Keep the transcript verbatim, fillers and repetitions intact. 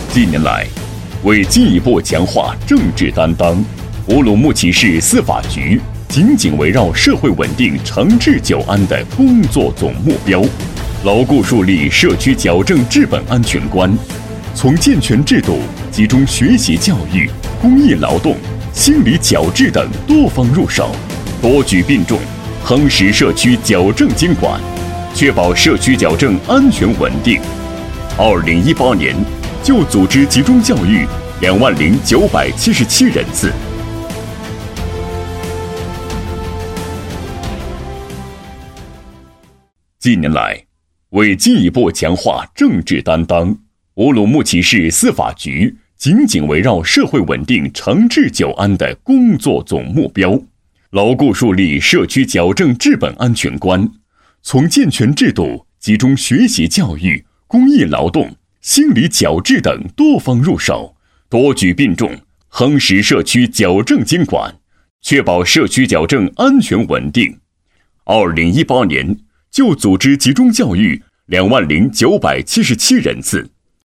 近年来，为进一步强化政治担当，乌鲁木齐市司法局紧紧围绕社会稳定、长治久安的工作总目标，牢固树立社区矫正治本安全观，从健全制度、集中学习教育、公益劳动、心理矫治等多方入手，多举并重，夯实社区矫正监管，确保社区矫正安全稳定。二零一八年，就组织集中教育两万零九百七十七人次。近年来，为进一步强化政治担当，乌鲁木齐市司法局紧紧围绕社会稳定、长治久安的工作总目标，牢固树立社区矫正治本安全观，从健全制度、集中学习教育、公益劳动、心理矫治等多方入手，多举并重，夯实社区矫正监管，确保社区矫正安全稳定。二零一八年，就组织集中教育两万零九百七十七人次。